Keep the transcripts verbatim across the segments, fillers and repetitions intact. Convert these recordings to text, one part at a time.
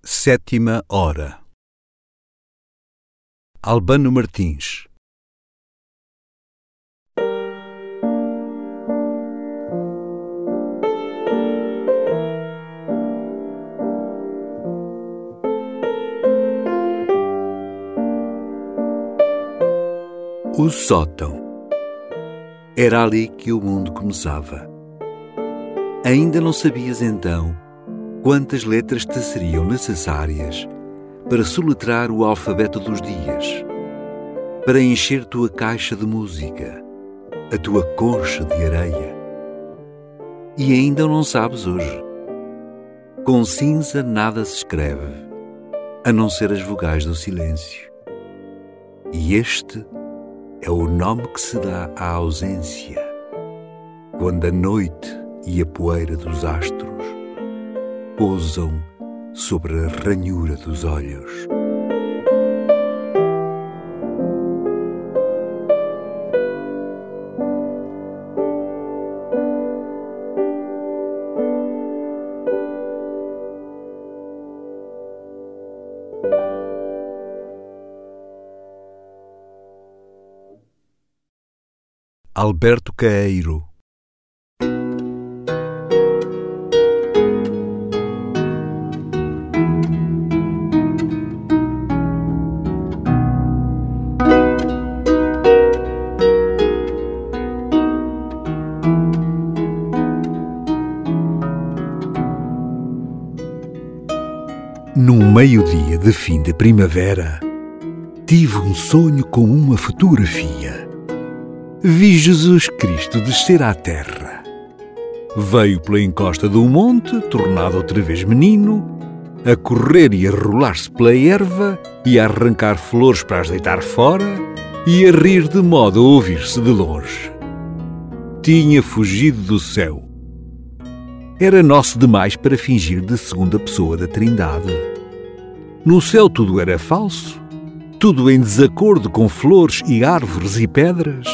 Sétima hora. Albano Martins. O sótão. Era ali que o mundo começava. Ainda não sabias então quantas letras te seriam necessárias para soletrar o alfabeto dos dias, para encher tua caixa de música, a tua concha de areia. E ainda não sabes hoje. Com cinza nada se escreve, a não ser as vogais do silêncio. E este é o nome que se dá à ausência, quando a noite e a poeira dos astros pousam sobre a ranhura dos olhos. Alberto Caeiro. Num meio-dia de fim de primavera, tive um sonho com uma fotografia. Vi Jesus Cristo descer à terra. Veio pela encosta do monte, tornado outra vez menino, a correr e a rolar-se pela erva, e a arrancar flores para as deitar fora, e a rir de modo a ouvir-se de longe. Tinha fugido do céu. Era nosso demais para fingir de segunda pessoa da Trindade. No céu tudo era falso, tudo em desacordo com flores e árvores e pedras.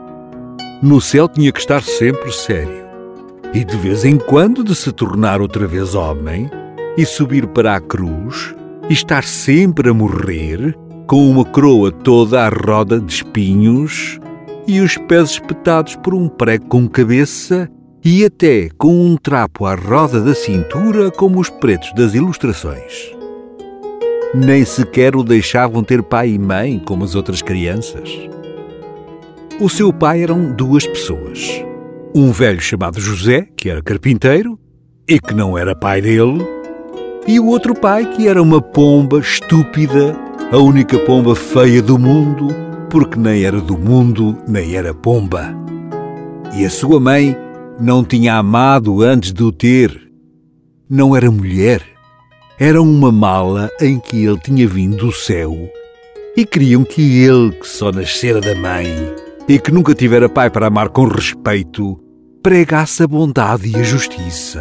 No céu tinha que estar sempre sério, e de vez em quando de se tornar outra vez homem, e subir para a cruz, e estar sempre a morrer, com uma coroa toda à roda de espinhos, e os pés espetados por um prego com cabeça, e até com um trapo à roda da cintura, como os pretos das ilustrações. Nem sequer o deixavam ter pai e mãe, como as outras crianças. O seu pai eram duas pessoas. Um velho chamado José, que era carpinteiro, e que não era pai dele, e o outro pai, que era uma pomba estúpida, a única pomba feia do mundo, porque nem era do mundo, nem era pomba. E a sua mãe não tinha amado antes de o ter. Não era mulher. Era uma mala em que ele tinha vindo do céu, e queriam que ele, que só nascera da mãe, e que nunca tivera pai para amar com respeito, pregasse a bondade e a justiça.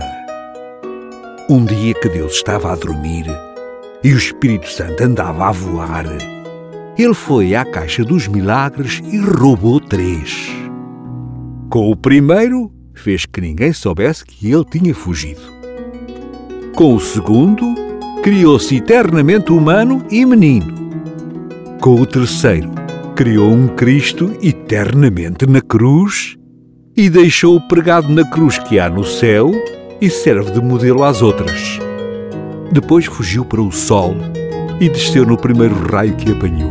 Um dia que Deus estava a dormir e o Espírito Santo andava a voar, ele foi à caixa dos milagres e roubou três. Com o primeiro, fez que ninguém soubesse que ele tinha fugido. Com o segundo, criou-se eternamente humano e menino. Com o terceiro, criou um Cristo eternamente na cruz e deixou-o pregado na cruz que há no céu e serve de modelo às outras. Depois fugiu para o sol e desceu no primeiro raio que apanhou.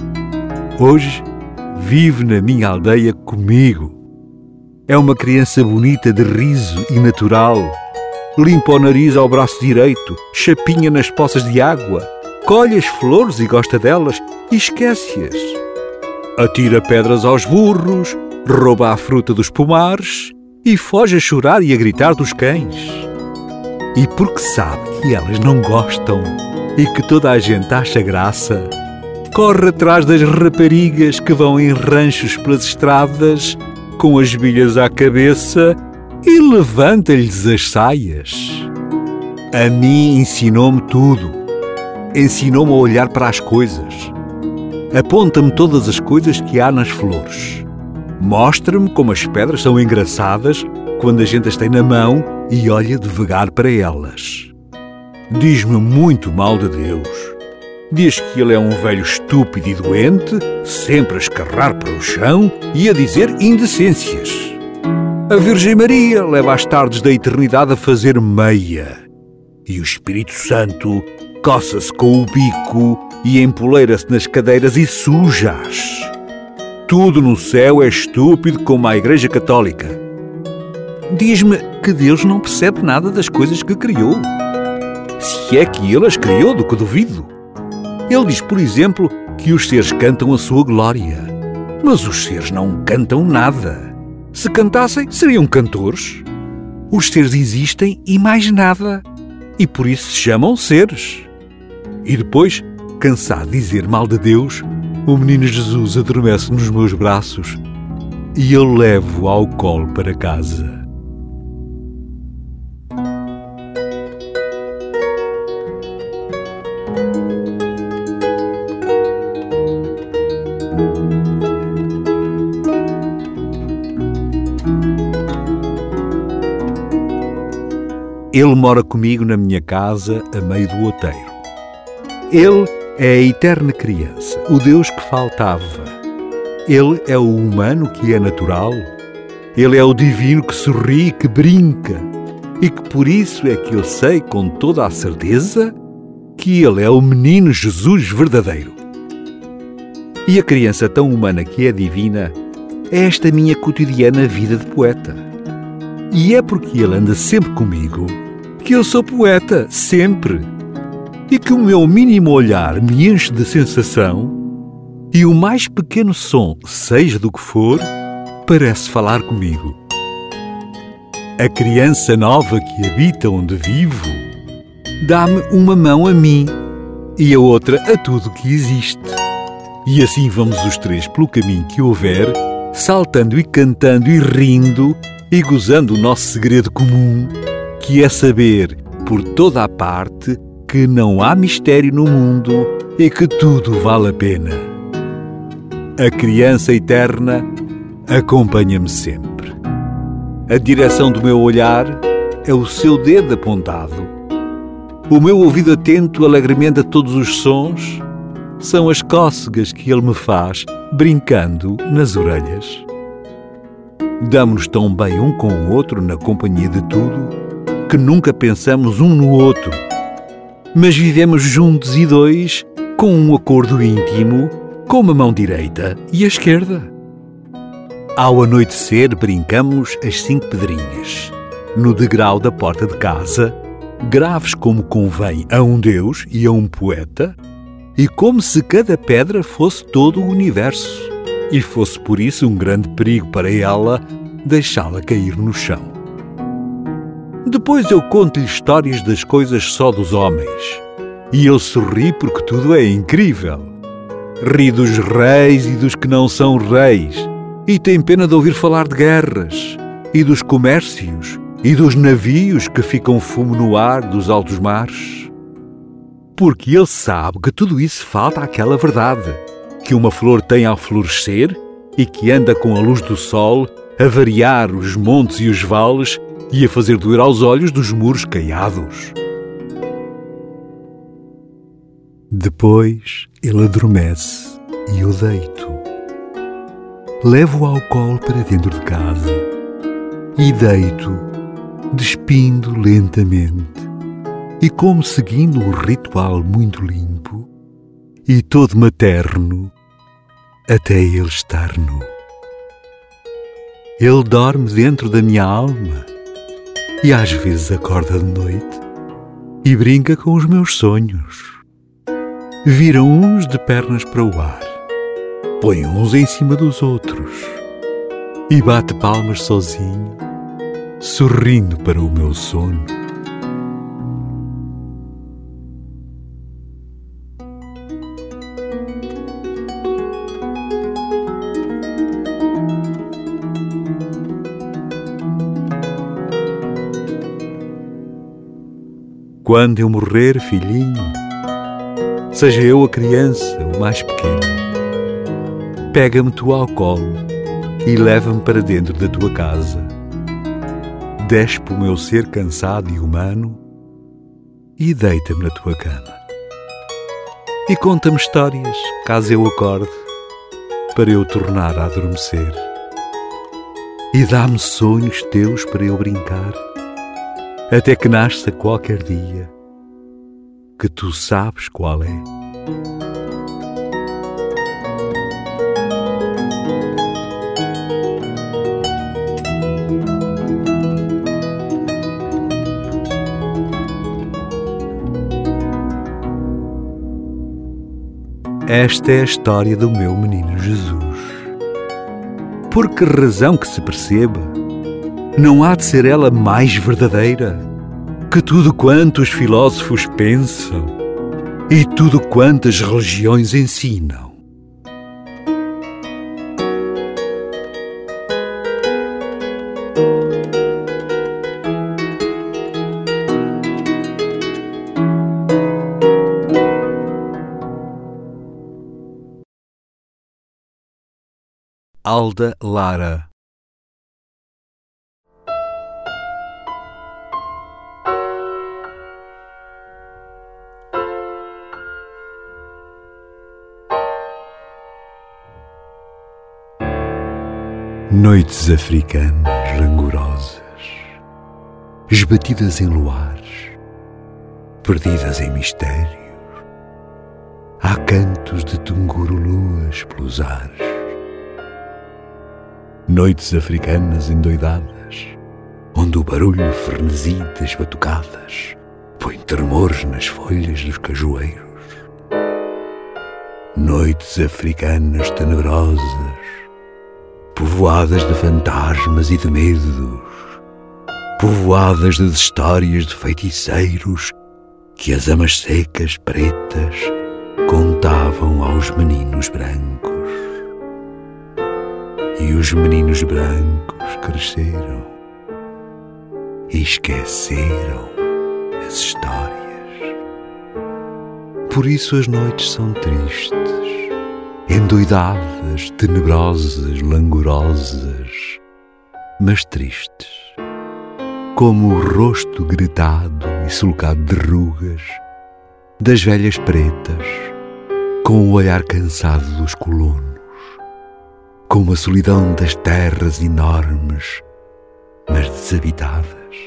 Hoje vive na minha aldeia comigo. É uma criança bonita de riso e natural. Limpa o nariz ao braço direito, chapinha nas poças de água, colhe as flores e gosta delas e esquece-as. Atira pedras aos burros, rouba a fruta dos pomares e foge a chorar e a gritar dos cães. E porque sabe que elas não gostam e que toda a gente acha graça, corre atrás das raparigas que vão em ranchos pelas estradas com as bilhas à cabeça e levanta-lhes as saias. A mim ensinou-me tudo. Ensinou-me a olhar para as coisas. Aponta-me todas as coisas que há nas flores. Mostra-me como as pedras são engraçadas quando a gente as tem na mão e olha devagar para elas. diz-me muito mal de Deus. Diz que ele é um velho estúpido e doente, sempre a escarrar para o chão e a dizer indecências. A Virgem Maria leva as tardes da eternidade a fazer meia. E o Espírito Santo coça-se com o bico e empoleira-se nas cadeiras e suja-as. Tudo no céu é estúpido como a Igreja Católica. Diz-me que Deus não percebe nada das coisas que criou. Se é que Ele as criou, do que duvido. Ele diz, por exemplo, que os seres cantam a sua glória. Mas os seres não cantam nada. Se cantassem, seriam cantores. Os seres existem e mais nada. E por isso se chamam seres. E depois, cansado de dizer mal de Deus, o menino Jesus adormece nos meus braços e eu levo-o ao colo para casa. Ele mora comigo na minha casa, a meio do outeiro. Ele é a eterna criança, o Deus que faltava. Ele é o humano que é natural. Ele é o divino que sorri, que brinca. E que por isso é que eu sei com toda a certeza que Ele é o menino Jesus verdadeiro. E a criança tão humana que é divina é esta minha cotidiana vida de poeta. E é porque Ele anda sempre comigo que eu sou poeta, sempre. E que o meu mínimo olhar me enche de sensação e o mais pequeno som, seja do que for, parece falar comigo. A criança nova que habita onde vivo dá-me uma mão a mim e a outra a tudo que existe. E assim vamos os três pelo caminho que houver, saltando e cantando e rindo e gozando o nosso segredo comum, que é saber, por toda a parte, que não há mistério no mundo e que tudo vale a pena. A criança eterna acompanha-me sempre. A direção do meu olhar é o seu dedo apontado. O meu ouvido atento alegremente a todos os sons são as cócegas que ele me faz, brincando nas orelhas. Damos-nos tão bem um com o outro na companhia de tudo que nunca pensamos um no outro, mas vivemos juntos e dois com um acordo íntimo, com a mão direita e a esquerda. Ao anoitecer brincamos as cinco pedrinhas, no degrau da porta de casa, graves como convém a um Deus e a um poeta, e como se cada pedra fosse todo o universo, e fosse por isso um grande perigo para ela deixá-la cair no chão. Depois eu conto-lhe histórias das coisas só dos homens, e ele sorri porque tudo é incrível. Ri dos reis e dos que não são reis, e tem pena de ouvir falar de guerras, e dos comércios, e dos navios que ficam fumo no ar dos altos mares. Porque ele sabe que tudo isso falta àquela verdade, que uma flor tem ao florescer e que anda com a luz do sol a variar os montes e os vales e a fazer doer aos olhos dos muros caiados. Depois ele adormece e eu deito. Levo-o ao colo para dentro de casa e deito, despindo lentamente e como seguindo um ritual muito limpo e todo materno até ele estar nu. Ele dorme dentro da minha alma e às vezes acorda de noite e brinca com os meus sonhos. Vira uns de pernas para o ar, põe uns em cima dos outros e bate palmas sozinho, sorrindo para o meu sono. Quando eu morrer, filhinho, seja eu a criança, o mais pequeno, pega-me tu ao colo e leva-me para dentro da tua casa. Despe o meu ser cansado e humano e deita-me na tua cama. E conta-me histórias, caso eu acorde, para eu tornar a adormecer. E dá-me sonhos teus para eu brincar, até que nasça qualquer dia, que tu sabes qual é. Esta é a história do meu menino Jesus. Por que razão que se perceba, não há de ser ela mais verdadeira que tudo quanto os filósofos pensam e tudo quanto as religiões ensinam. Alda Lara. Noites africanas langorosas, esbatidas em luares, perdidas em mistérios, há cantos de tunguruluas pelos ares. Noites africanas endoidadas, onde o barulho frenesi das batucadas põe tremores nas folhas dos cajueiros. Noites africanas tenebrosas, povoadas de fantasmas e de medos, povoadas de histórias de feiticeiros que as amas secas pretas contavam aos meninos brancos. E os meninos brancos cresceram e esqueceram as histórias. Por isso as noites são tristes, endoidadas, tenebrosas, langorosas, mas tristes, como o rosto gritado e sulcado de rugas das velhas pretas, com o olhar cansado dos colonos, com a solidão das terras enormes, mas desabitadas.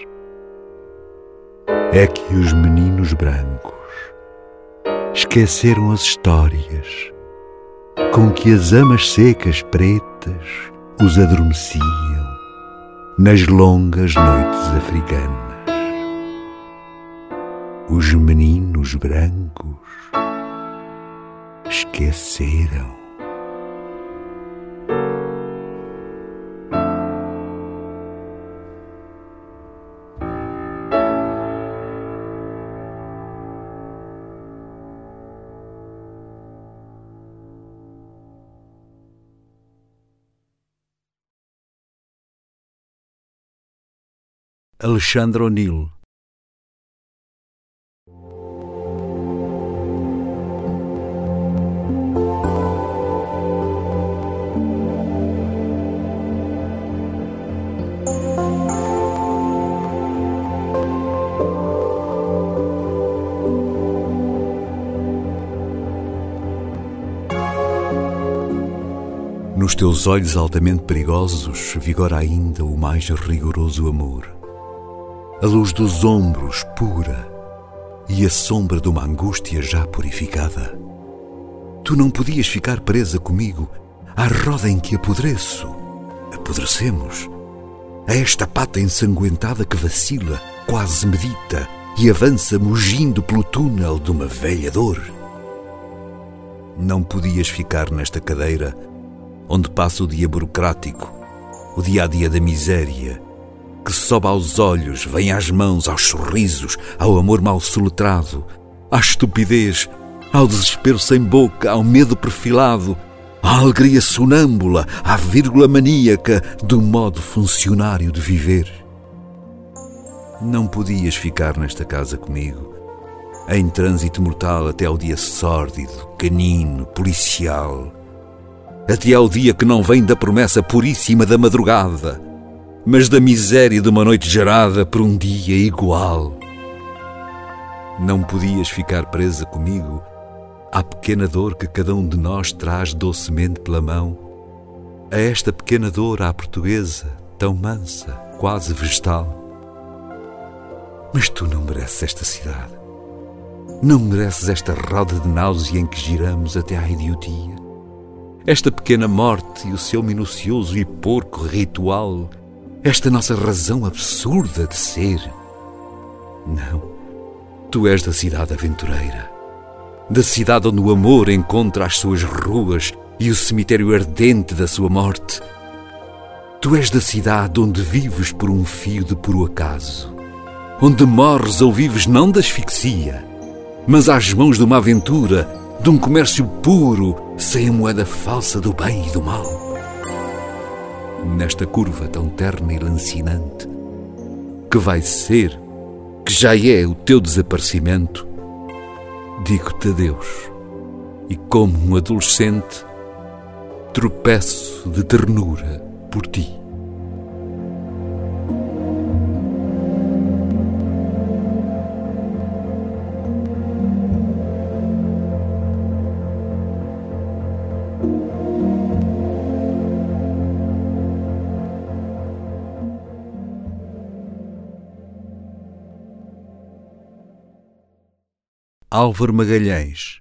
É que os meninos brancos esqueceram as histórias com que as amas secas pretas os adormeciam nas longas noites africanas. Os meninos brancos esqueceram. Alexandre O'Neill. Nos teus olhos altamente perigosos vigora ainda o mais rigoroso amor. A luz dos ombros pura e a sombra de uma angústia já purificada. Tu não podias ficar presa comigo à roda em que apodreço, apodrecemos, a esta pata ensanguentada que vacila, quase medita e avança mugindo pelo túnel de uma velha dor. Não podias ficar nesta cadeira onde passa o dia burocrático, o dia-a-dia da miséria, que sobe aos olhos, vem às mãos, aos sorrisos, ao amor mal soletrado, à estupidez, ao desespero sem boca, ao medo perfilado, à alegria sonâmbula, à vírgula maníaca do modo funcionário de viver. Não podias ficar nesta casa comigo, em trânsito mortal até ao dia sórdido, canino, policial, até ao dia que não vem da promessa puríssima da madrugada, mas da miséria de uma noite gerada por um dia igual. Não podias ficar presa comigo à pequena dor que cada um de nós traz docemente pela mão, a esta pequena dor à portuguesa, tão mansa, quase vegetal. Mas tu não mereces esta cidade. Não mereces esta roda de náusea em que giramos até à idiotia. Esta pequena morte e o seu minucioso e porco ritual. Esta nossa razão absurda de ser. Não. Tu és da cidade aventureira. Da cidade onde o amor encontra as suas ruas e o cemitério ardente da sua morte. Tu és da cidade onde vives por um fio de puro acaso. Onde morres ou vives não da asfixia, mas às mãos de uma aventura, de um comércio puro, sem a moeda falsa do bem e do mal. Nesta curva tão terna e lancinante, que vai ser, que já é o teu desaparecimento, digo-te adeus, e como um adolescente, tropeço de ternura por ti. Álvaro Magalhães.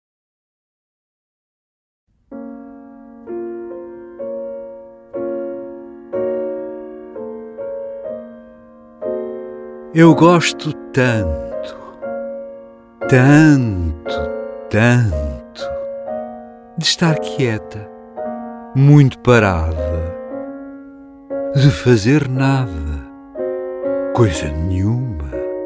Eu gosto tanto, tanto, tanto de estar quieta, muito parada, de fazer nada, coisa nenhuma.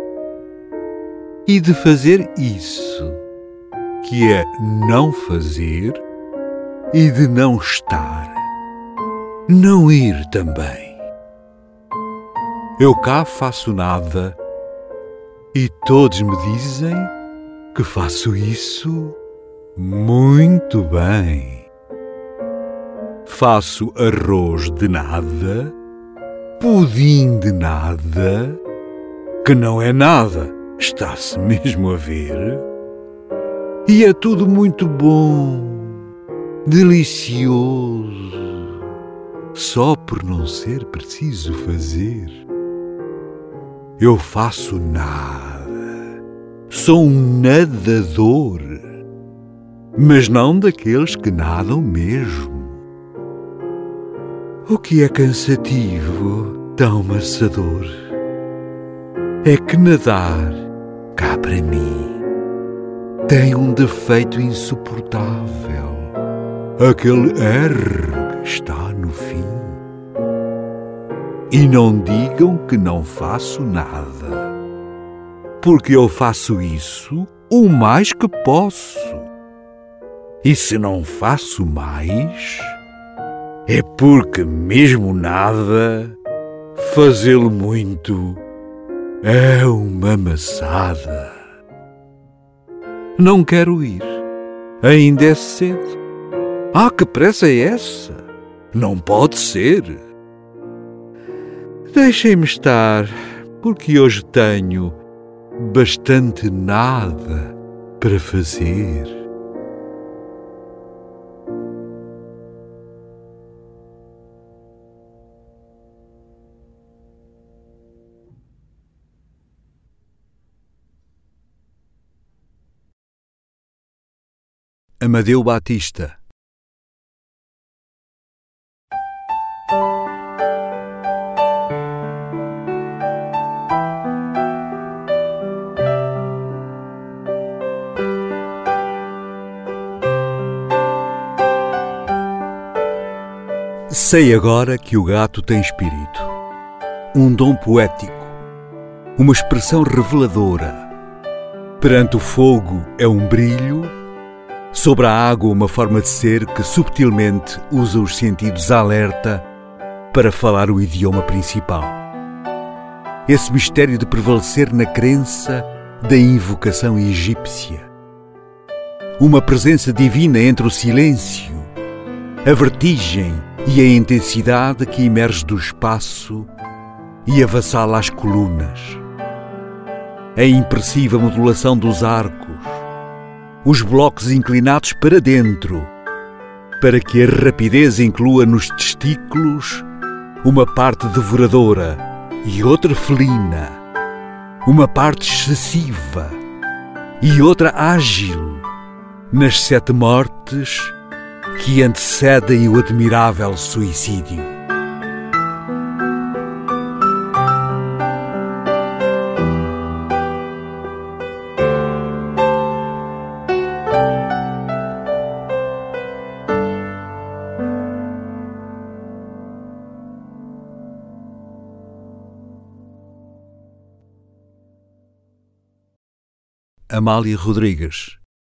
E de fazer isso, que é não fazer, e de não estar, não ir também. Eu cá faço nada, e todos me dizem que faço isso muito bem. Faço arroz de nada, pudim de nada, que não é nada. Está-se mesmo a ver? E é tudo muito bom, delicioso, só por não ser preciso fazer. Eu faço nada, sou um nadador, mas não daqueles que nadam mesmo. O que é cansativo, tão maçador, é que nadar, cá para mim, tem um defeito insuportável. Aquele R que está no fim. E não digam que não faço nada, porque eu faço isso o mais que posso. E se não faço mais, é porque mesmo nada, fazê-lo muito, é uma maçada. Não quero ir, ainda é cedo. Ah, que pressa é essa? Não pode ser. Deixem-me estar, porque hoje tenho bastante nada para fazer. Amadeu Batista. Sei agora que o gato tem espírito, um dom poético, uma expressão reveladora. Perante o fogo é um brilho, sobre a água uma forma de ser que subtilmente usa os sentidos alerta para falar o idioma principal. Esse mistério de prevalecer na crença da invocação egípcia. Uma presença divina entre o silêncio, a vertigem e a intensidade que emerge do espaço e avassala as colunas. a impressiva modulação dos arcos, os blocos inclinados para dentro, para que a rapidez inclua nos testículos uma parte devoradora e outra felina, uma parte excessiva e outra ágil, nas sete mortes que antecedem o admirável suicídio. Amália Rodrigues.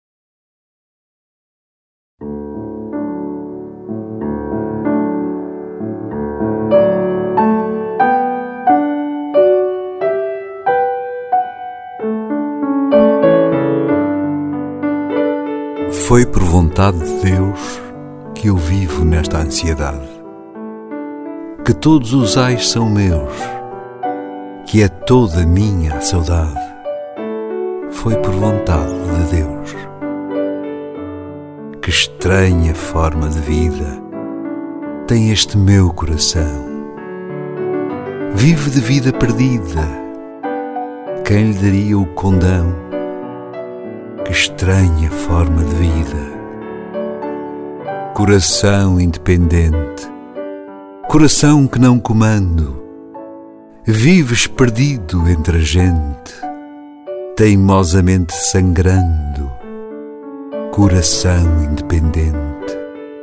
Foi por vontade de Deus que eu vivo nesta ansiedade, que todos os ais são meus, que é toda minha a saudade. Foi por vontade de Deus. Que estranha forma de vida tem este meu coração. Vive de vida perdida. Quem lhe daria o condão? Que estranha forma de vida. Coração independente, coração que não comando, vives perdido entre a gente, teimosamente sangrando, coração independente.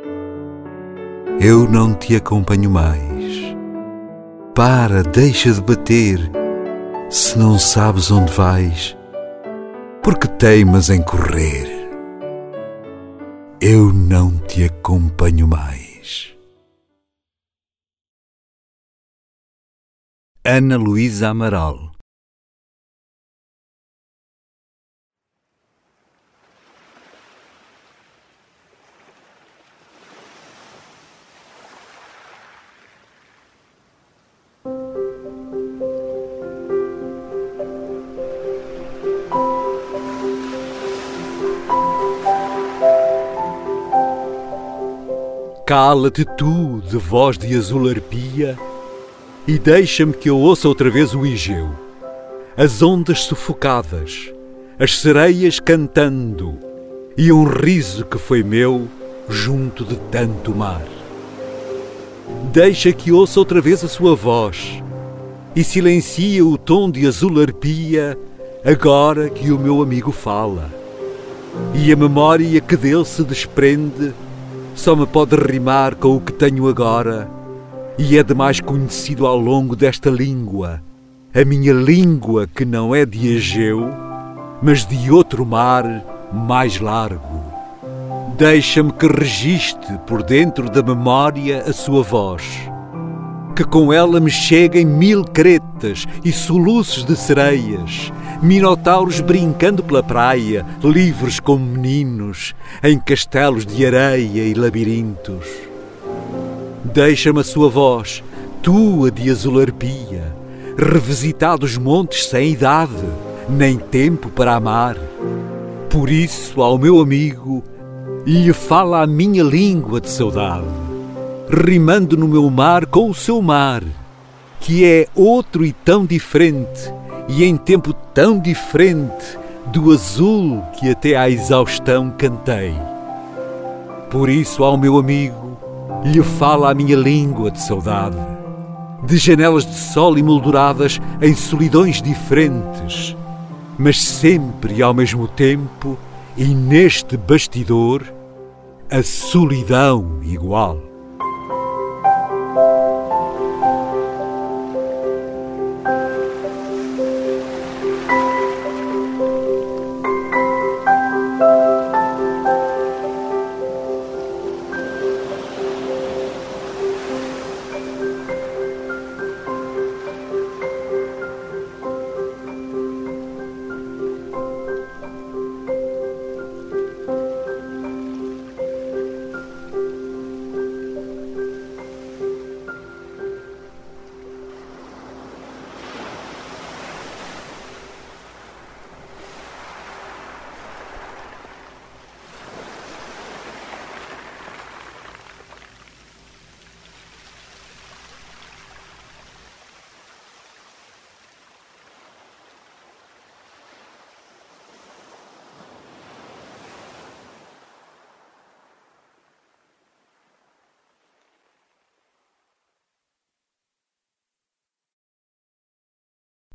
Eu não te acompanho mais. Para, deixa de bater. Se não sabes onde vais, porque teimas em correr. Eu não te acompanho mais. Ana Luísa Amaral. Cala-te tu, de voz de azul arpia, e deixa-me que eu ouça outra vez o Egeu, as ondas sufocadas, as sereias cantando, e um riso que foi meu junto de tanto mar. Deixa que ouça outra vez a sua voz, e silencia o tom de azul arpia, agora que o meu amigo fala, e a memória que dele se desprende só me pode rimar com o que tenho agora, e é demais conhecido ao longo desta língua, a minha língua que não é de Egeu, mas de outro mar mais largo. Deixa-me que registre por dentro da memória a sua voz, que com ela me cheguem mil cretas e soluços de sereias, minotauros brincando pela praia, livres como meninos, em castelos de areia e labirintos. Deixa-me a sua voz, tua de azul arpia, revisitar os montes sem idade, nem tempo para amar. Por isso, ao meu amigo, lhe fala a minha língua de saudade, rimando no meu mar com o seu mar, que é outro e tão diferente, e em tempo tão diferente do azul que até à exaustão cantei. Por isso, ao meu amigo, lhe fala a minha língua de saudade, de janelas de sol emolduradas em solidões diferentes, mas sempre e ao mesmo tempo, e neste bastidor, a solidão igual.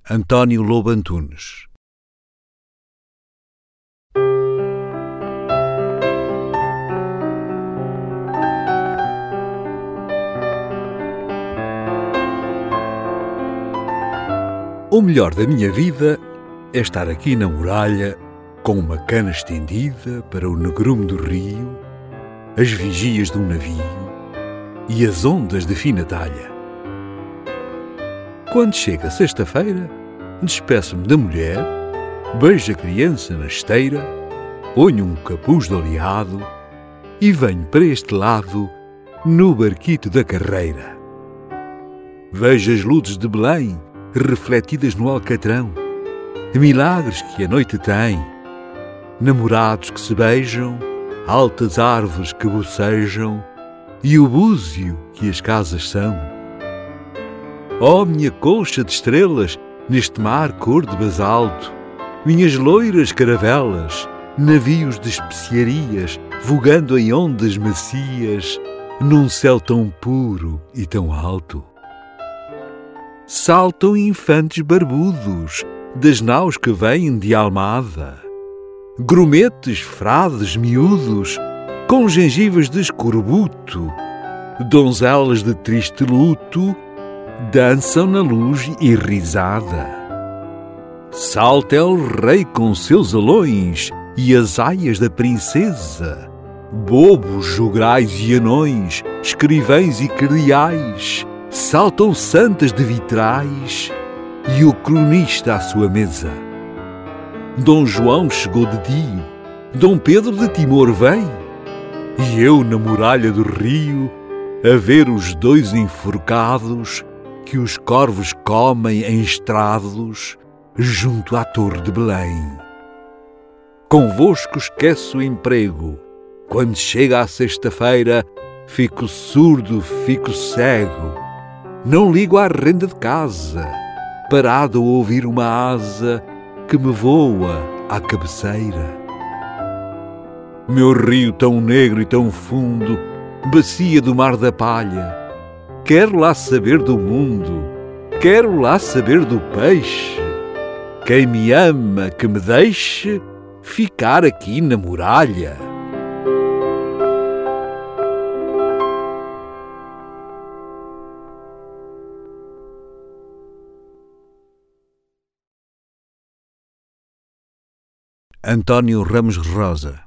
António Lobo Antunes. O melhor da minha vida é estar aqui na muralha, com uma cana estendida para o negrume do rio, as vigias de um navio e as ondas de fina talha. Quando chega sexta-feira, despeço-me da mulher, beijo a criança na esteira, ponho um capuz de oleado e venho para este lado no barquito da carreira. Vejo as luzes de Belém refletidas no alcatrão, milagres que a noite tem, namorados que se beijam, altas árvores que bocejam e o búzio que as casas são. Oh, minha colcha de estrelas neste mar cor de basalto, minhas loiras caravelas, navios de especiarias vogando em ondas macias num céu tão puro e tão alto. Saltam infantes barbudos das naus que vêm de Almada, grumetes, frades miúdos com gengivas de escorbuto, donzelas de triste luto dançam na luz irrisada. Salta el rei com seus alões e as aias da princesa, bobos, jograis e anões, escrivães e cardeais, saltam santas de vitrais e o cronista à sua mesa. Dom João chegou de Dio, Dom Pedro de Timor vem, e eu na muralha do rio a ver os dois enforcados que os corvos comem em estrados junto à Torre de Belém. Convosco esqueço o emprego, quando chega a sexta-feira fico surdo, fico cego, não ligo à renda de casa, parado a ouvir uma asa que me voa à cabeceira. Meu rio tão negro e tão fundo, bacia do mar da palha, quero lá saber do mundo, quero lá saber do peixe. Quem me ama que me deixe ficar aqui na muralha. António Ramos Rosa.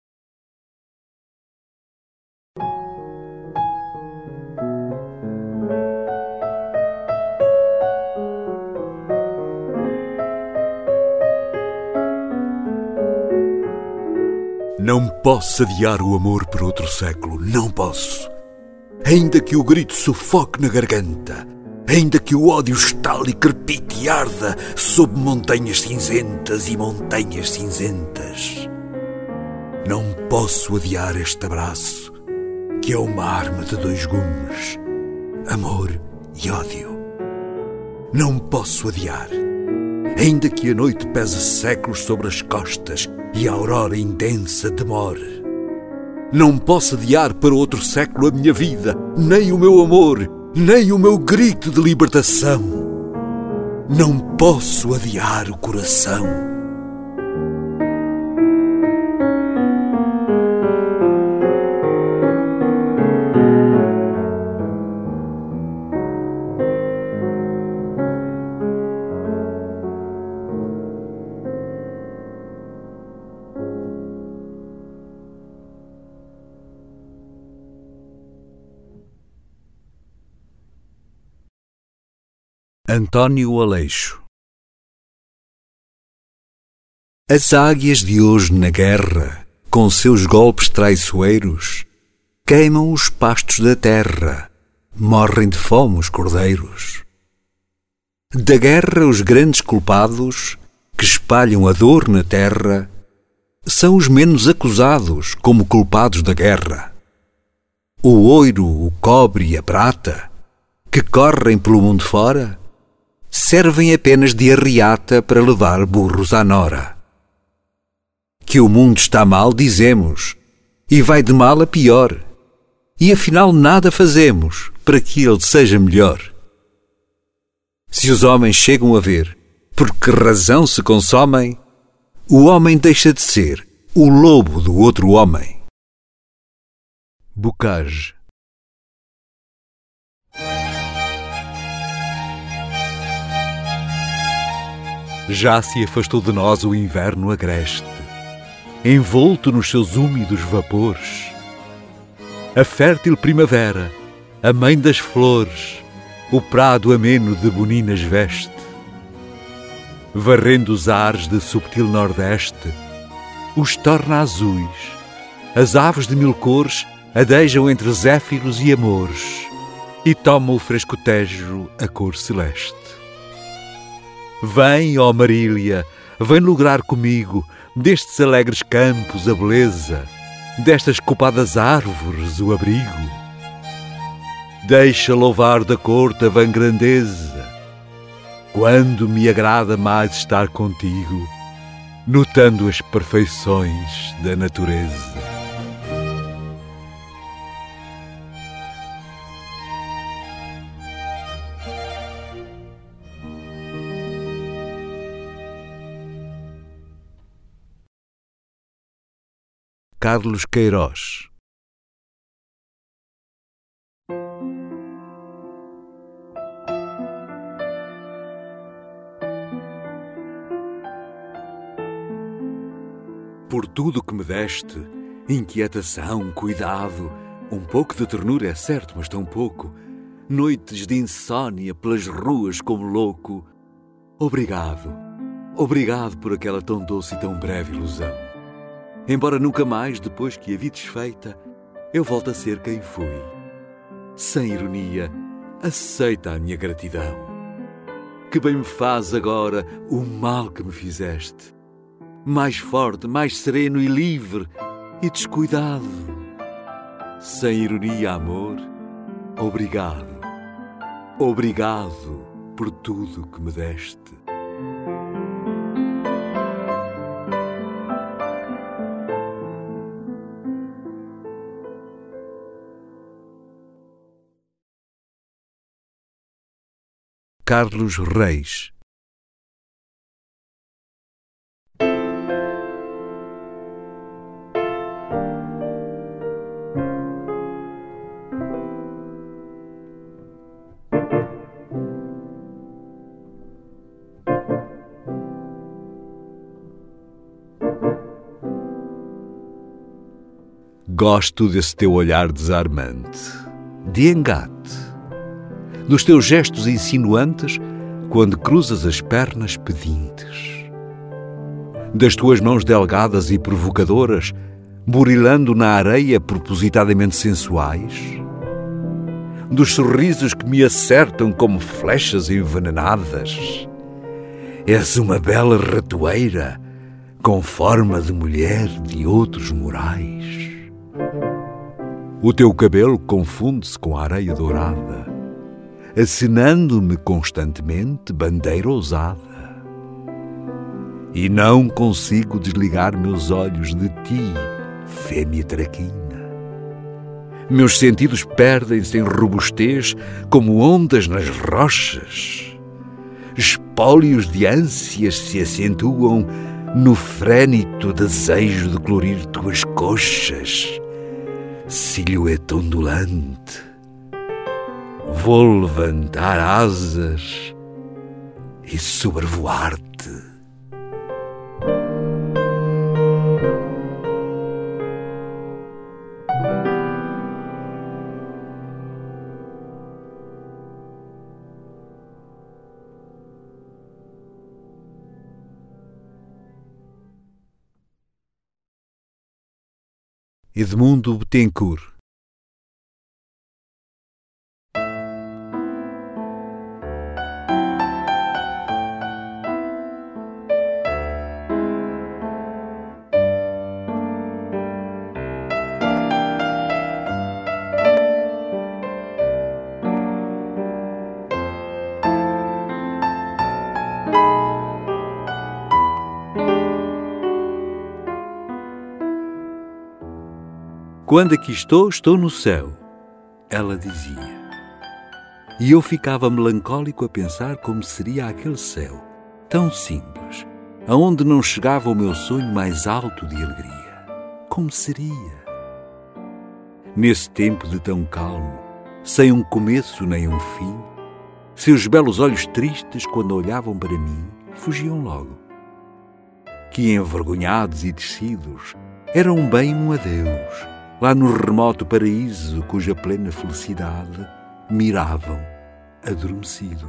Não posso adiar o amor por outro século, não posso. Ainda que o grito sufoque na garganta, ainda que o ódio estale e crepite e arda sob montanhas cinzentas e montanhas cinzentas. Não posso adiar este abraço, que é uma arma de dois gumes, amor e ódio. Não posso adiar, ainda que a noite pese séculos sobre as costas e a aurora intensa demore. Não posso adiar para outro século a minha vida, nem o meu amor, nem o meu grito de libertação. Não posso adiar o coração. António Aleixo. As águias de hoje na guerra, com seus golpes traiçoeiros, queimam os pastos da terra, morrem de fome os cordeiros. Da guerra os grandes culpados, que espalham a dor na terra, são os menos acusados como culpados da guerra. O ouro, o cobre e a prata, que correm pelo mundo fora, servem apenas de arriata para levar burros à nora. Que o mundo está mal, dizemos, e vai de mal a pior, e afinal nada fazemos para que ele seja melhor. Se os homens chegam a ver Por que razão se consomem, o homem deixa de ser o lobo do outro homem. Bocage. Já se afastou de nós o inverno agreste, envolto nos seus úmidos vapores. A fértil primavera, a mãe das flores, o prado ameno de boninas veste. Varrendo os ares de subtil nordeste, os torna azuis. As aves de mil cores adejam entre zéfiros e amores, e toma o fresco tejo a cor celeste. Vem, ó Marília, vem lograr comigo destes alegres campos a beleza, destas copadas árvores o abrigo. Deixa louvar da corte a vã grandeza, quando me agrada mais estar contigo, notando as perfeições da natureza. Carlos Queiroz. Por tudo que me deste, inquietação, cuidado, um pouco de ternura é certo, mas tão pouco, noites de insônia pelas ruas como louco, obrigado, obrigado por aquela tão doce e tão breve ilusão. Embora nunca mais, depois que a vi desfeita, eu volto a ser quem fui. Sem ironia, aceita a minha gratidão. Que bem me faz agora o mal que me fizeste. Mais forte, mais sereno e livre e descuidado. Sem ironia, amor, obrigado. Obrigado por tudo que me deste. Carlos Reis. Gosto desse teu olhar desarmante, de engate, dos teus gestos insinuantes quando cruzas as pernas pedintes, das tuas mãos delgadas e provocadoras burilando na areia propositadamente sensuais, dos sorrisos que me acertam como flechas envenenadas. És uma bela ratoeira com forma de mulher de outros morais. O teu cabelo confunde-se com a areia dourada, acenando-me constantemente bandeira ousada. E não consigo desligar meus olhos de ti, fêmea traquina. Meus sentidos perdem-se em robustez como ondas nas rochas. Espólios de ânsias se acentuam no frénito desejo de colorir tuas coxas. Silhueta ondulante, vou levantar asas e sobrevoar-te. Edmundo Betancourt. Quando aqui estou, estou no céu, ela dizia. E eu ficava melancólico a pensar como seria aquele céu, tão simples, aonde não chegava o meu sonho mais alto de alegria. Como seria? Nesse tempo de tão calmo, sem um começo nem um fim, seus belos olhos tristes, quando olhavam para mim, fugiam logo. Que envergonhados e descidos, eram bem um adeus, lá no remoto paraíso cuja plena felicidade miravam adormecidos.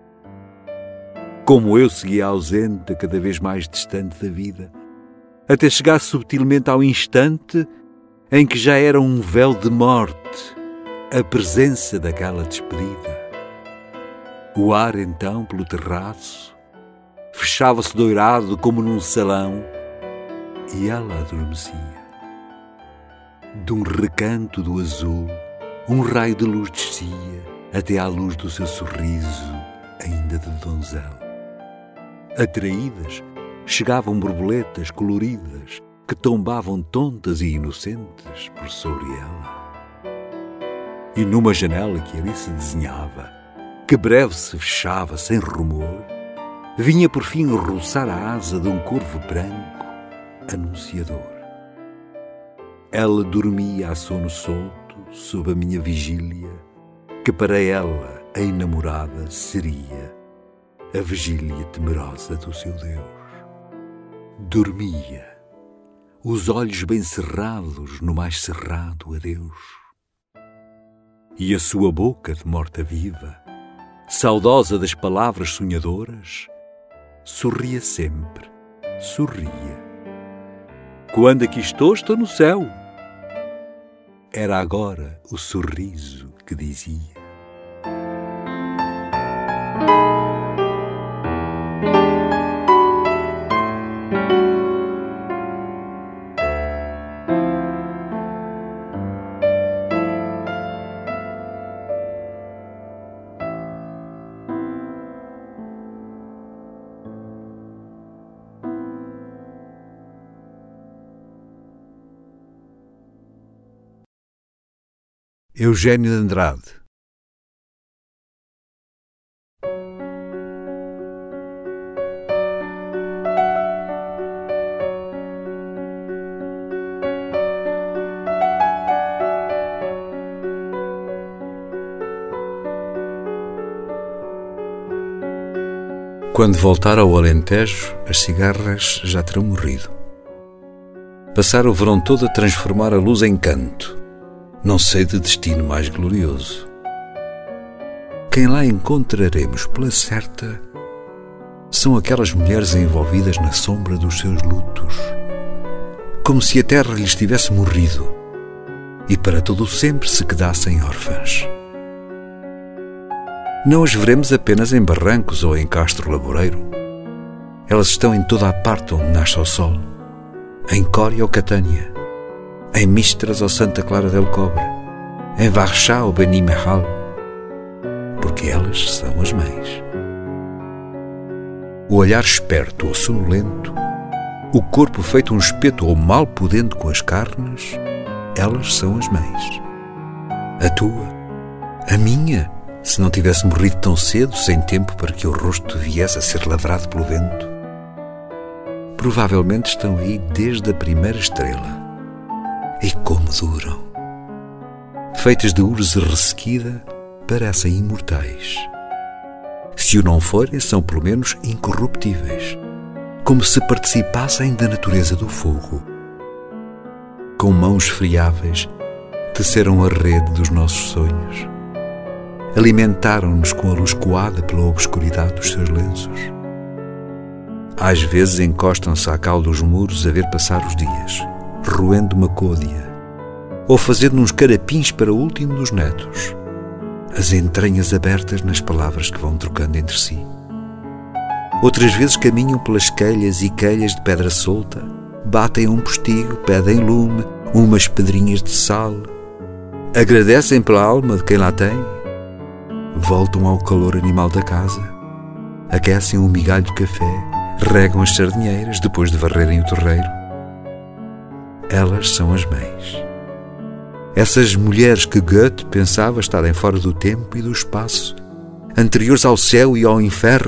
Como eu seguia ausente, cada vez mais distante da vida, até chegar subtilmente ao instante em que já era um véu de morte a presença daquela despedida. O ar, então, pelo terraço, fechava-se doirado como num salão e ela adormecia. De um recanto do azul, um raio de luz descia até à luz do seu sorriso, ainda de donzela. Atraídas, chegavam borboletas coloridas que tombavam tontas e inocentes por sobre ela. E numa janela que ali se desenhava, que breve se fechava sem rumor, vinha por fim roçar a asa de um corvo branco anunciador. Ela dormia a sono solto sob a minha vigília, que para ela, a enamorada, seria a vigília temerosa do seu Deus. Dormia, os olhos bem cerrados no mais cerrado adeus. E a sua boca de morta-viva, saudosa das palavras sonhadoras, sorria sempre, sorria. Quando aqui estou, estou no céu. Era agora o sorriso que dizia. Eugênio de Andrade. Quando voltar ao Alentejo, as cigarras já terão morrido. Passar o verão todo a transformar a luz em canto. Não sei de destino mais glorioso. Quem lá encontraremos pela certa são aquelas mulheres envolvidas na sombra dos seus lutos, como se a terra lhes tivesse morrido e para todo o sempre se quedassem órfãs. Não as veremos apenas em Barrancos ou em Castro Laboreiro. Elas estão em toda a parte onde nasce o sol, em Cória ou Catânia, em Mistras ou Santa Clara del Cobre, em Varchá ou Benimehal, porque elas são as mães. O olhar esperto ou sonolento, o corpo feito um espeto ou mal pudendo com as carnes, elas são as mães. A tua, a minha, se não tivesse morrido tão cedo, sem tempo para que o rosto viesse a ser lavrado pelo vento, provavelmente estão aí desde a primeira estrela. E como duram! Feitas de urze ressequida, parecem imortais. Se o não forem, são pelo menos incorruptíveis, como se participassem da natureza do fogo. Com mãos friáveis, teceram a rede dos nossos sonhos. Alimentaram-nos com a luz coada pela obscuridade dos seus lenços. Às vezes encostam-se à cal dos muros a ver passar os dias, roendo uma côdea, ou fazendo uns carapins para o último dos netos, as entranhas abertas nas palavras que vão trocando entre si. Outras vezes caminham pelas quelhas e quelhas de pedra solta, batem um postigo, pedem lume, umas pedrinhas de sal, agradecem pela alma de quem lá tem, voltam ao calor animal da casa, aquecem um migalho de café, regam as sardinheiras depois de varrerem o terreiro. Elas são as mães. Essas mulheres que Goethe pensava estarem fora do tempo e do espaço, anteriores ao céu e ao inferno,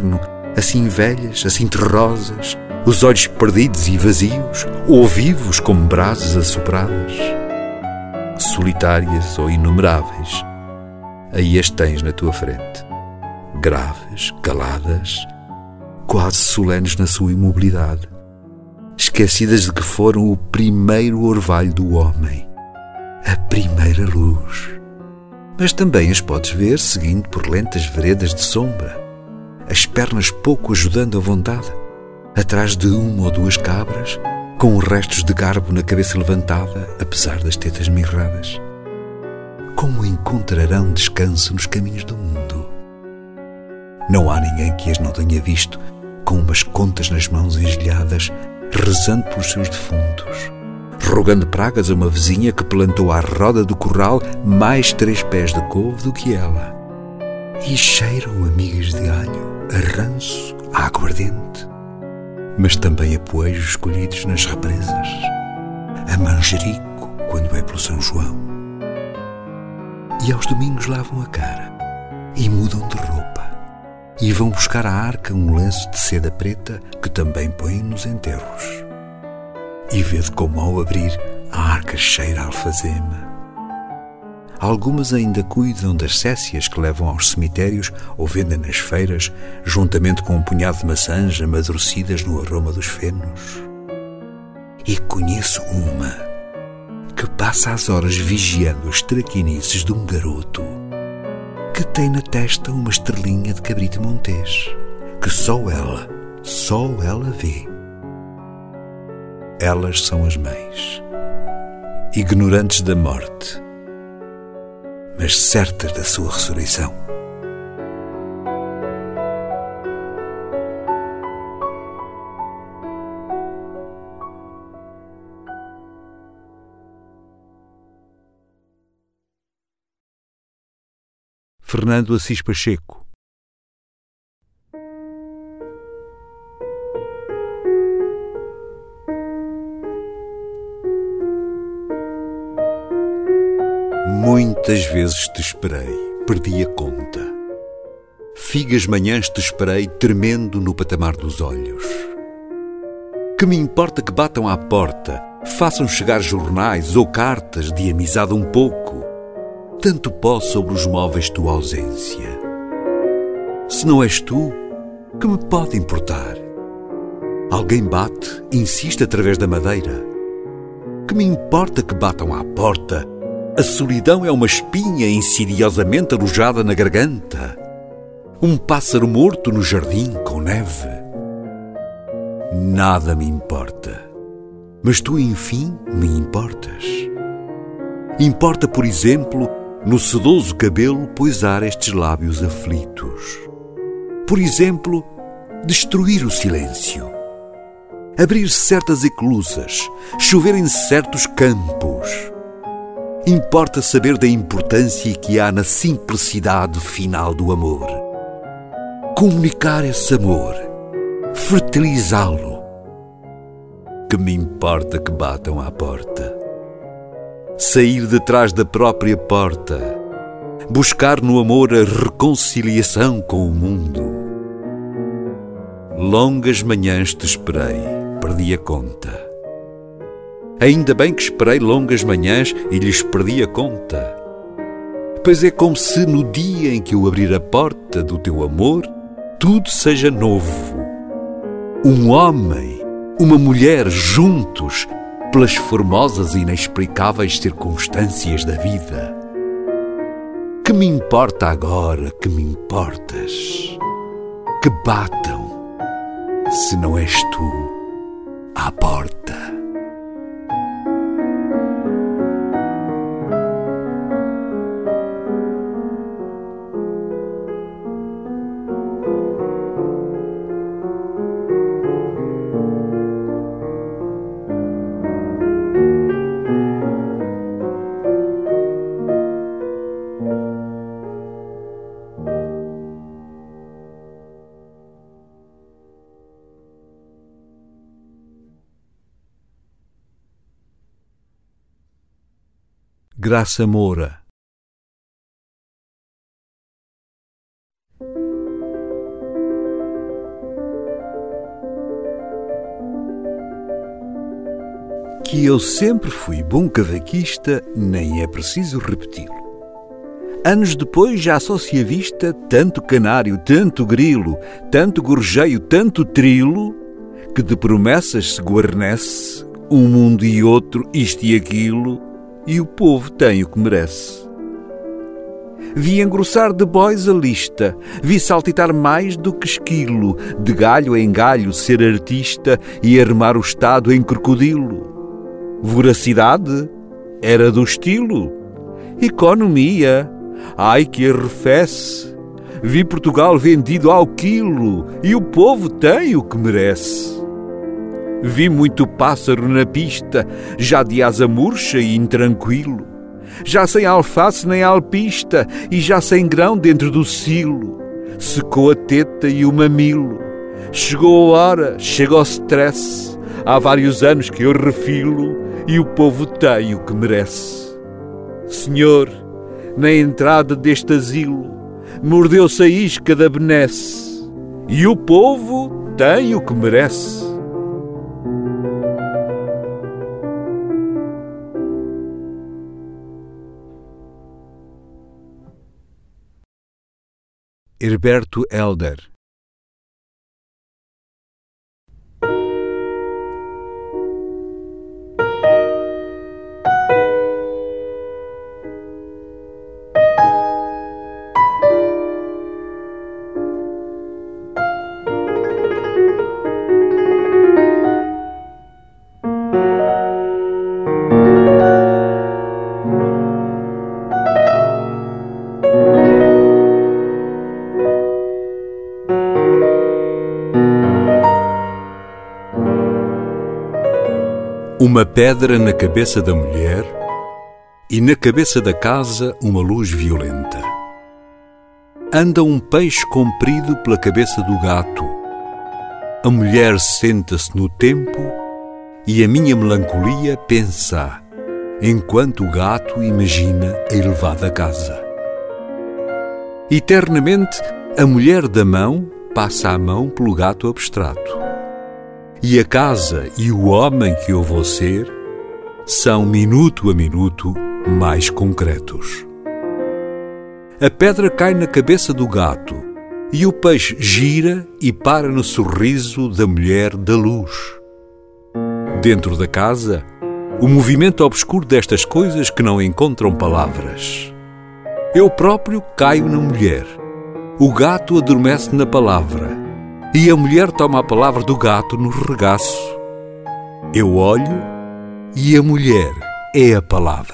assim velhas, assim terrosas, os olhos perdidos e vazios, ou vivos como brasas assopradas. Solitárias ou inumeráveis, aí as tens na tua frente, graves, caladas, quase solenes na sua imobilidade, esquecidas de que foram o primeiro orvalho do homem, a primeira luz. Mas também as podes ver seguindo por lentas veredas de sombra, as pernas pouco ajudando a vontade, atrás de uma ou duas cabras, com restos de garbo na cabeça levantada, apesar das tetas mirradas. Como encontrarão descanso nos caminhos do mundo? Não há ninguém que as não tenha visto, com umas contas nas mãos engelhadas, rezando pelos seus defuntos, rogando pragas a uma vizinha que plantou à roda do curral mais três pés de couve do que ela. E cheiram a migas de alho, a ranço, a aguardente, mas também a poejos colhidos nas represas, a manjerico quando é pelo São João. E aos domingos lavam a cara e mudam de roupa e vão buscar à arca um lenço de seda preta que também põem nos enterros. E vê-de como ao abrir a arca cheira a alfazema. Algumas ainda cuidam das cécias que levam aos cemitérios ou vendem nas feiras, juntamente com um punhado de maçãs amadurecidas no aroma dos fenos. E conheço uma que passa as horas vigiando as traquinices de um garoto que tem na testa uma estrelinha de cabrito montês, que só ela, só ela vê. Elas são as mães, ignorantes da morte, mas certas da sua ressurreição. Fernando Assis Pacheco. Muitas vezes te esperei, perdi a conta. Figas manhãs te esperei, tremendo no patamar dos olhos. Que me importa que batam à porta, façam chegar jornais ou cartas de amizade um pouco. Tanto pó sobre os móveis tua ausência. Se não és tu, que me pode importar? Alguém bate, insiste através da madeira. Que me importa que batam à porta? A solidão é uma espinha insidiosamente alojada na garganta. Um pássaro morto no jardim com neve. Nada me importa. Mas tu, enfim, me importas. Importa, por exemplo, no sedoso cabelo poisar estes lábios aflitos. Por exemplo, destruir o silêncio. Abrir certas eclusas, chover em certos campos. Importa saber da importância que há na simplicidade final do amor. Comunicar esse amor, fertilizá-lo. Que me importa que batam à porta? Sair de trás da própria porta, buscar no amor a reconciliação com o mundo. Longas manhãs te esperei, perdi a conta. Ainda bem que esperei longas manhãs e lhes perdi a conta. Pois é como se no dia em que eu abrir a porta do teu amor, tudo seja novo. Um homem, uma mulher juntos, pelas formosas e inexplicáveis circunstâncias da vida. Que me importa agora que me importas? Que batam, se não és tu, à porta. Graça Moura. Que eu sempre fui bom cavaquista, nem é preciso repeti-lo. Anos depois já só se avista tanto canário, tanto grilo, tanto gorjeio, tanto trilo, que de promessas se guarnece um mundo e outro, isto e aquilo, e o povo tem o que merece. Vi engrossar de bois a lista, vi saltitar mais do que esquilo, de galho em galho ser artista e armar o Estado em crocodilo. Voracidade era do estilo. Economia, ai que arrefece. Vi Portugal vendido ao quilo e o povo tem o que merece. Vi muito pássaro na pista, já de asa murcha e intranquilo, já sem alface nem alpista e já sem grão dentro do silo. Secou a teta e o mamilo. Chegou a hora, chega o stress. Há vários anos que eu refilo e o povo tem o que merece. Senhor, na entrada deste asilo, mordeu-se a isca da benesse e o povo tem o que merece. Herberto Helder. Uma pedra na cabeça da mulher e na cabeça da casa uma luz violenta. Anda um peixe comprido pela cabeça do gato. A mulher senta-se no tempo e a minha melancolia pensa, enquanto o gato imagina a elevada casa. Eternamente, a mulher da mão passa a mão pelo gato abstrato. E a casa e o homem que eu vou ser são, minuto a minuto, mais concretos. A pedra cai na cabeça do gato e o peixe gira e para no sorriso da mulher da luz. Dentro da casa, o movimento obscuro destas coisas que não encontram palavras. Eu próprio caio na mulher. O gato adormece na palavra. E a mulher toma a palavra do gato no regaço. Eu olho e a mulher é a palavra.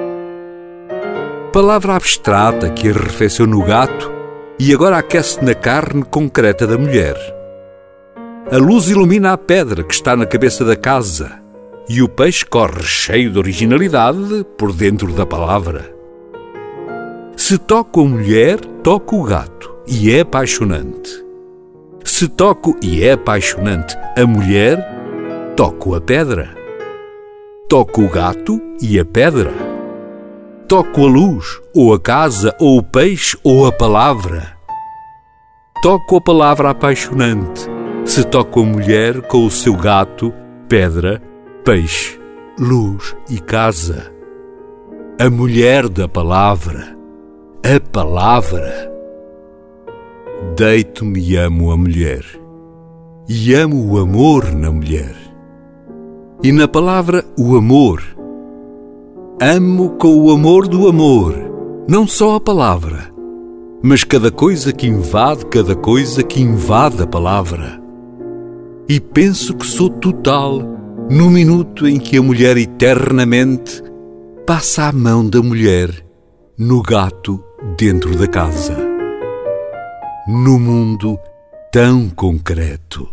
Palavra abstrata que arrefeceu no gato e agora aquece na carne concreta da mulher. A luz ilumina a pedra que está na cabeça da casa e o peixe corre cheio de originalidade por dentro da palavra. Se toco a mulher, toco o gato e é apaixonante. Se toco, e é apaixonante, a mulher, toco a pedra. Toco o gato e a pedra. Toco a luz, ou a casa, ou o peixe, ou a palavra. Toco a palavra apaixonante. Se toco a mulher com o seu gato, pedra, peixe, luz e casa. A mulher da palavra. A palavra. Deito-me e amo a mulher, e amo o amor na mulher. E na palavra o amor. Amo com o amor do amor, não só a palavra, mas cada coisa que invade, cada coisa que invade a palavra. E penso que sou total no minuto em que a mulher eternamente passa a mão da mulher no gato dentro da casa. No mundo tão concreto.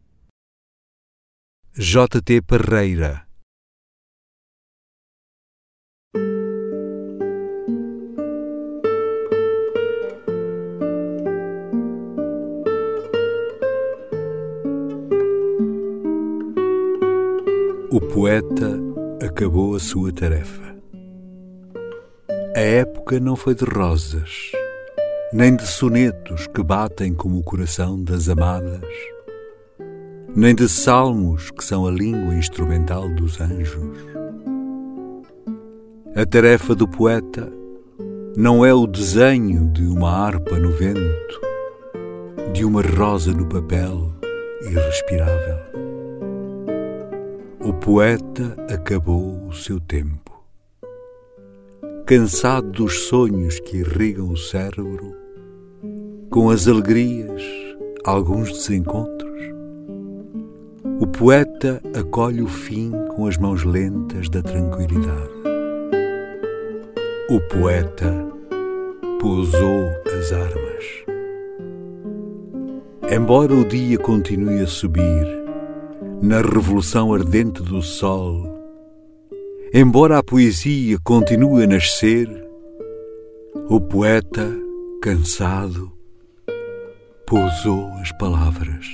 J T Parreira poeta acabou a sua tarefa. A época não foi de rosas, nem de sonetos que batem como o coração das amadas, nem de salmos que são a língua instrumental dos anjos. A tarefa do poeta não é o desenho de uma harpa no vento, de uma rosa no papel irrespirável. O poeta acabou o seu tempo. Cansado dos sonhos que irrigam o cérebro, com as alegrias, alguns desencontros, o poeta acolhe o fim com as mãos lentas da tranquilidade. O poeta pousou as armas. Embora o dia continue a subir, na revolução ardente do sol, embora a poesia continue a nascer, o poeta, cansado, pousou as palavras.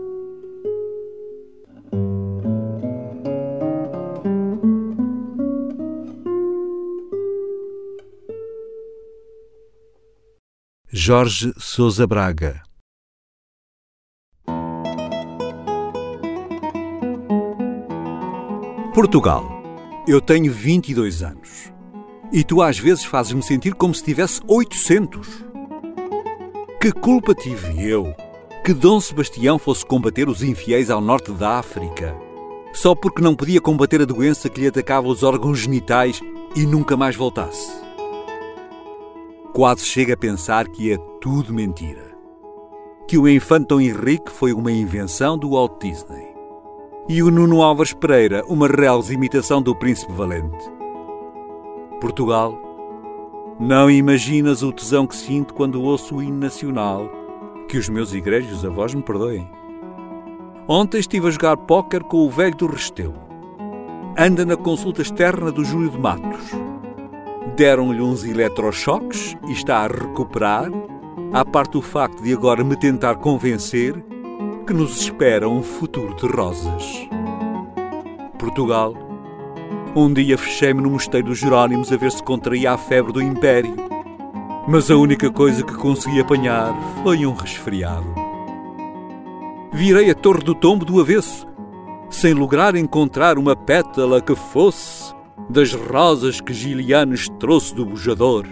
Jorge Sousa Braga. Portugal. Eu tenho vinte e dois anos. E tu às vezes fazes-me sentir como se tivesse oitocentos. Que culpa tive eu que Dom Sebastião fosse combater os infiéis ao norte da África, só porque não podia combater a doença que lhe atacava os órgãos genitais e nunca mais voltasse? Quase chega a pensar que é tudo mentira. Que o infante Dom Henrique foi uma invenção do Walt Disney. E o Nuno Álvares Pereira, uma real imitação do Príncipe Valente. Portugal, não imaginas o tesão que sinto quando ouço o hino nacional, que os meus egrégios avós me perdoem. Ontem estive a jogar póquer com o velho do Restelo. Anda na consulta externa do Júlio de Matos. Deram-lhe uns eletrochoques e está a recuperar, à parte do facto de agora me tentar convencer que nos espera um futuro de rosas. Portugal, um dia fechei-me no mosteiro dos Jerónimos a ver se contraía a febre do Império, mas a única coisa que consegui apanhar foi um resfriado. Virei a Torre do Tombo do avesso, sem lograr encontrar uma pétala que fosse das rosas que Gilianes trouxe do bujador.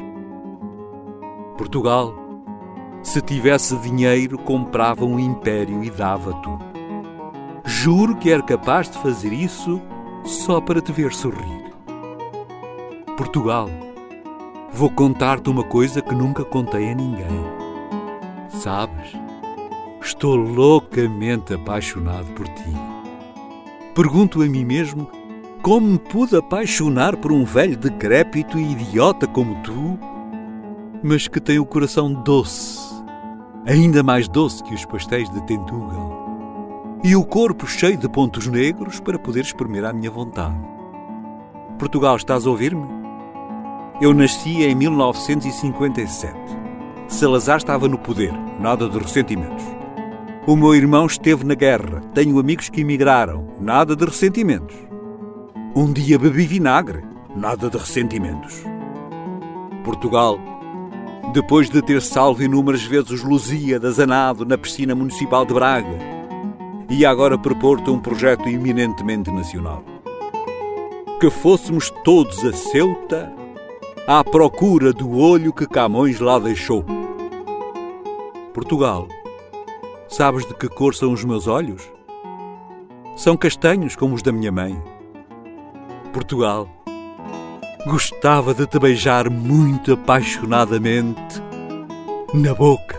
Portugal, se tivesse dinheiro, comprava um império e dava-te. Juro que era capaz de fazer isso só para te ver sorrir. Portugal, vou contar-te uma coisa que nunca contei a ninguém. Sabes, estou loucamente apaixonado por ti. Pergunto a mim mesmo como me pude apaixonar por um velho decrépito e idiota como tu, mas que tem o coração doce, ainda mais doce que os pastéis de Tentugal, e o corpo cheio de pontos negros para poder exprimir à minha vontade. Portugal, estás a ouvir-me? Eu nasci em mil novecentos e cinquenta e sete. Salazar estava no poder, nada de ressentimentos. O meu irmão esteve na guerra, tenho amigos que emigraram, nada de ressentimentos. Um dia bebi vinagre, nada de ressentimentos. Portugal, depois de ter salvo inúmeras vezes os Lusíadas a nado na piscina municipal de Braga, ia agora propor-te um projeto eminentemente nacional. Que fôssemos todos a Ceuta à procura do olho que Camões lá deixou. Portugal, sabes de que cor são os meus olhos? São castanhos como os da minha mãe. Portugal, gostava de te beijar muito apaixonadamente na boca.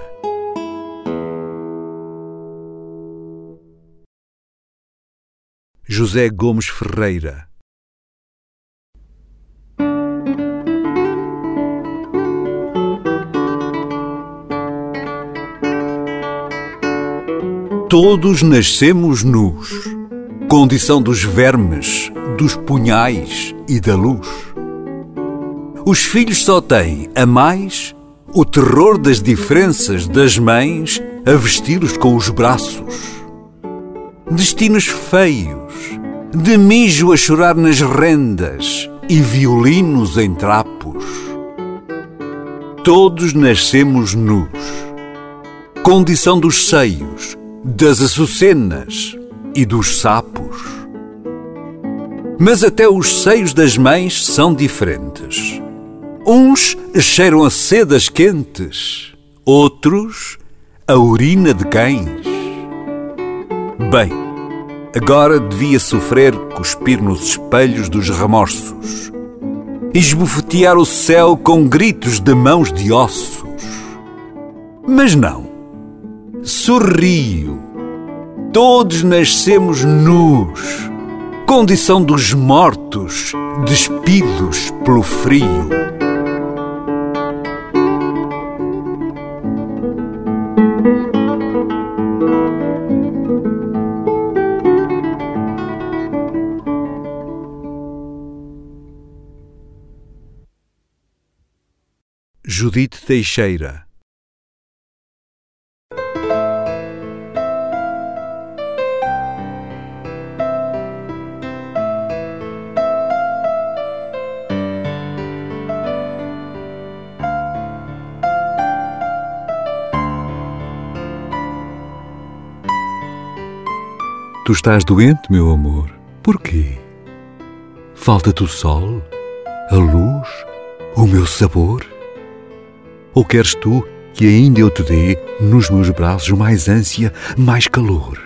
José Gomes Ferreira. Todos nascemos nus, condição dos vermes, dos punhais e da luz. Os filhos só têm, a mais, o terror das diferenças das mães a vesti-los com os braços. Destinos feios, de mijo a chorar nas rendas e violinos em trapos. Todos nascemos nus, condição dos seios, das açucenas e dos sapos. Mas até os seios das mães são diferentes. Uns cheiram a sedas quentes, outros a urina de cães. Bem, agora devia sofrer cuspir nos espelhos dos remorsos e esbofetear o céu com gritos de mãos de ossos. Mas não. Sorrio. Todos nascemos nus, condição dos mortos, despidos pelo frio. Judite Teixeira. Tu estás doente, meu amor. Porquê? Falta-te o sol, a luz, o meu sabor? Ou queres tu que ainda eu te dê, nos meus braços, mais ânsia, mais calor?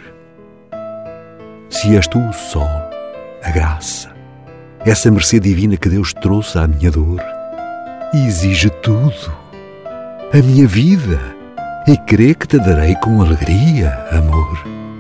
Se és tu o sol, a graça, essa mercê divina que Deus trouxe à minha dor, exige tudo, a minha vida, e crê que te darei com alegria, amor.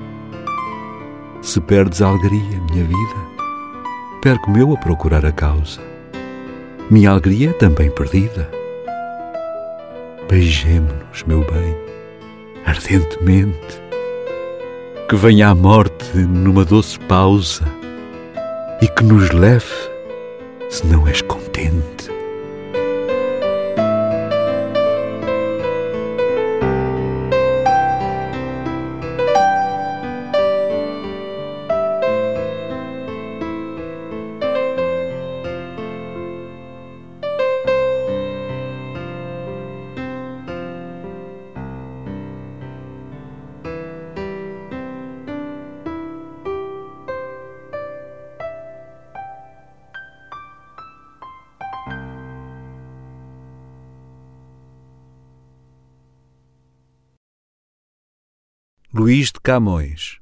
Se perdes a alegria, minha vida, perco-me eu a procurar a causa. Minha alegria também perdida. Beijemo-nos, meu bem, ardentemente. Que venha a morte numa doce pausa e que nos leve, se não és contente. Luís de Camões.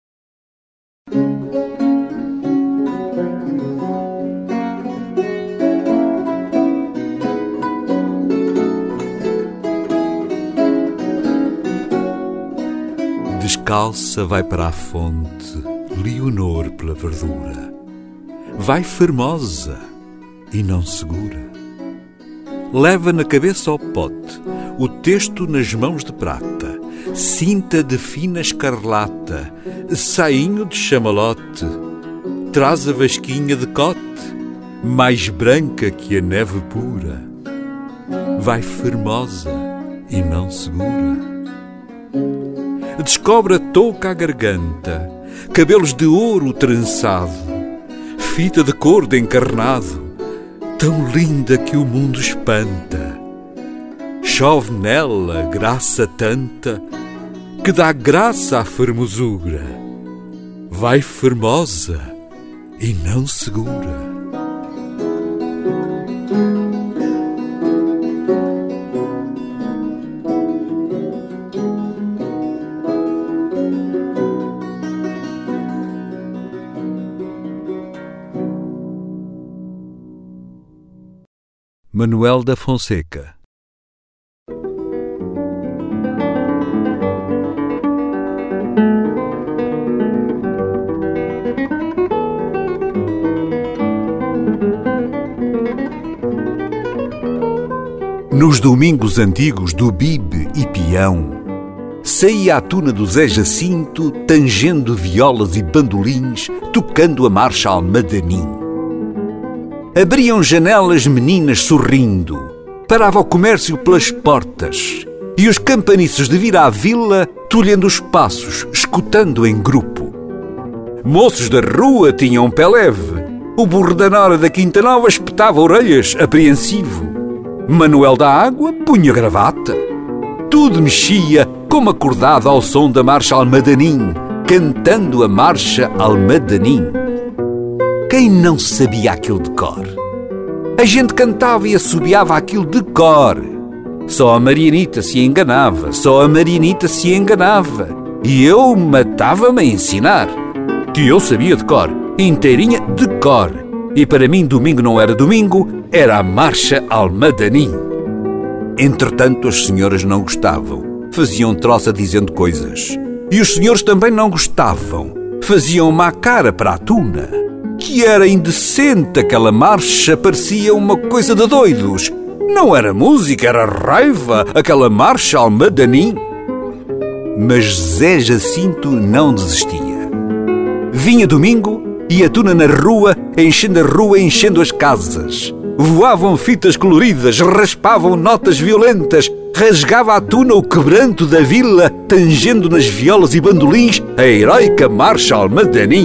Descalça vai para a fonte, Leonor pela verdura. Vai formosa e não segura. Leva na cabeça ao pote, o testo nas mãos de prata, cinta de fina escarlata, sainho de chamalote, traz a vasquinha de cote, mais branca que a neve pura. Vai formosa e não segura. Descobre a touca à garganta, cabelos de ouro trançado, fita de cor de encarnado, tão linda que o mundo espanta. Chove nela graça tanta que dá graça à formosura. Vai formosa e não segura. Manuel da Fonseca. Nos domingos antigos do Bibe e Peão, saía a tuna do Zé Jacinto, tangendo violas e bandolins, tocando a marcha almadanim. Abriam janelas meninas sorrindo, parava o comércio pelas portas, e os campaniços de vir à vila, tolhendo os passos, escutando em grupo. Moços da rua tinham pé leve. O burro da nora da Quinta Nova espetava orelhas, apreensivo. Manuel da Água punha gravata. Tudo mexia como acordado ao som da marcha Almadanim, cantando a marcha Almadanim. Quem não sabia aquilo de cor? A gente cantava e assobiava aquilo de cor. Só a Marianita se enganava, só a Marianita se enganava. E eu matava-me a ensinar. Que eu sabia de cor, inteirinha de cor. E para mim domingo não era domingo, era a marcha Almadanim. Entretanto as senhoras não gostavam, faziam troça dizendo coisas. E os senhores também não gostavam, faziam má cara para a tuna. Que era indecente aquela marcha, parecia uma coisa de doidos. Não era música, era raiva, aquela marcha Almadanim. Mas Zé Jacinto não desistia. Vinha domingo e a tuna na rua, enchendo a rua, enchendo as casas. Voavam fitas coloridas, raspavam notas violentas, rasgava a tuna o quebranto da vila, tangendo nas violas e bandolins a heroica marcha Almadanim.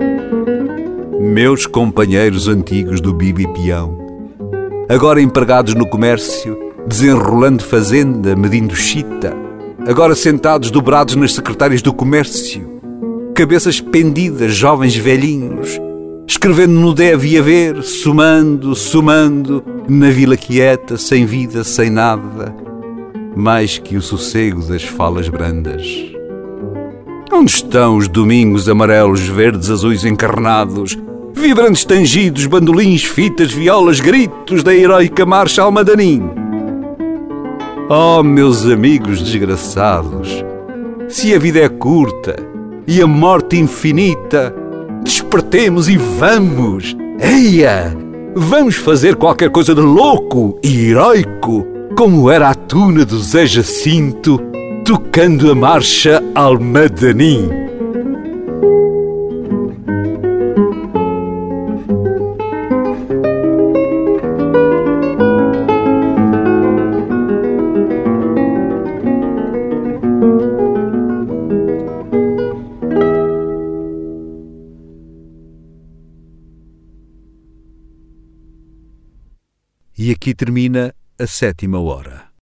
Meus companheiros antigos do Bibi Peão, agora empregados no comércio, desenrolando fazenda, medindo chita, agora sentados dobrados nas secretárias do comércio, cabeças pendidas, jovens velhinhos, escrevendo no deve e haver, somando, somando, na vila quieta, sem vida, sem nada, mais que o sossego das falas brandas. Onde estão os domingos amarelos, verdes, azuis encarnados, vibrantes tangidos, bandolins, fitas, violas, gritos da heroica marcha Almadanim? Oh, meus amigos desgraçados, se a vida é curta e a morte infinita, despertemos e vamos! Eia! Vamos fazer qualquer coisa de louco e heroico, como era a tuna do Zé Jacinto, tocando a marcha Almadanim. E aqui termina a sétima hora.